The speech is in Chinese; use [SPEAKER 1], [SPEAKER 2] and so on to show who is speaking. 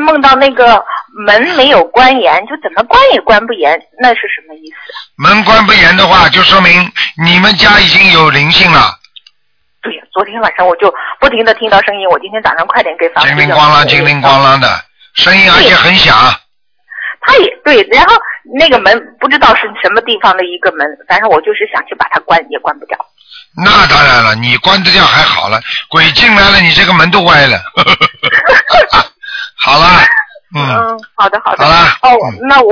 [SPEAKER 1] 梦到那个门没有关严，就怎么关也关不严，那是什么意思？
[SPEAKER 2] 门关不严的话，就说明你们家已经有灵性了。
[SPEAKER 1] 对呀，昨天晚上我就不停的听到声音，我今天早上快点给房子
[SPEAKER 2] 叮铃咣啷，叮铃咣啷的声音，而且很响。
[SPEAKER 1] 他也对，然后那个门不知道是什么地方的一个门，反正我就是想去把它关，也关不掉。
[SPEAKER 2] 那当然了，你关得掉还好了，鬼进来了，你这个门都歪了。好了，
[SPEAKER 1] 好的。
[SPEAKER 2] 好了，
[SPEAKER 1] 哦，那我。